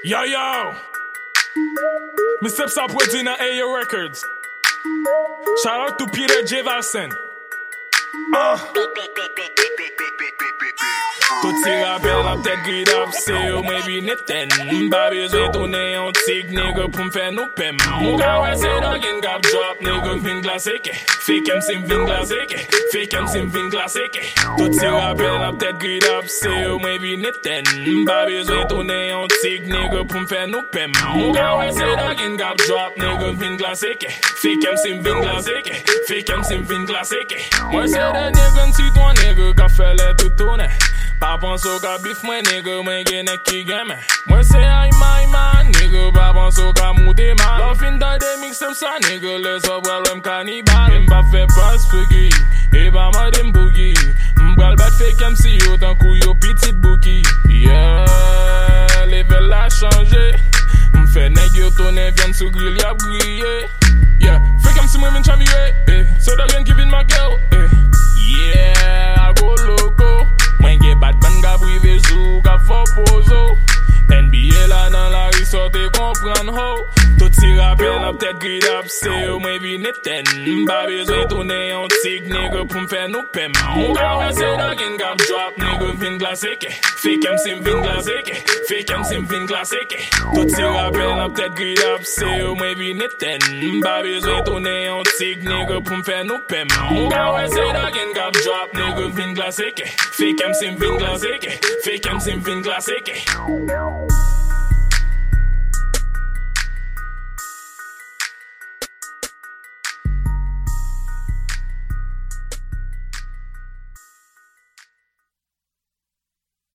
Yo, yo! Me steps up with in AO Records. Shout out to Peter J. Valsen. Tout si rappel ap tèt grid ap se yo mwen vin eten. Mba bezwe toune yon tig nigga pou mfè nou pem. Mou ka wè se dan gen gap drop nigga vin glase ke. Fake em sim vin glase ke. Fake em sim vin glase ke. Tout si rappel ap tèt grid ap se yo mwen vin eten. Mba bezwe toune yon tig nigga pou mfè nou pem. Mou ka wè se dan gen gap drop nigga vin glase ke. Fake em sim vin glase ke. Fake em sim vin glase ke. Mwen se de nigga si ton nigga ka fè lè tout toune. Pa panso ka bif mwen nigga mwen gen ek ki gen men. Mwen se ayman nigga pa panso ka moute man. Lo fin da de mix up sa nigga le sob wèl wèm kanibal. Mba fe pas fugi, e ba ma dem boogie. Mbral bat fake MC yo tan kou yo pitit bouki. Yeah, level la chanje. Mfe neg yo tourne vyen sou grill yap grillé. Yeah, fake MC mwen vin chavire, so da gen kivin ma girl, yeah, I go loco. Mwen ge Batman ga prive zou ka fò pozo. NBA la nan la risote kompran ho. Tout si rappel ap tèt grid ap se yo mwen vin eten. Mba bezwe toune yon tig nigga pou mfè nou pem. Mou ka wè se da gen gap drop nigga vin glase ke. Fake em sim vin glase ke. Fake em sim vin glase ke. Tout si rappel ap tèt grid ap se yo mwen vin eten. Mba bezwe toune yon tig nigga pou mfè nou pem. Mou ka wè se da gen gap drop nigga vin glase ke. Fake em sim vin glase ke. Fake em sim vin glase ke.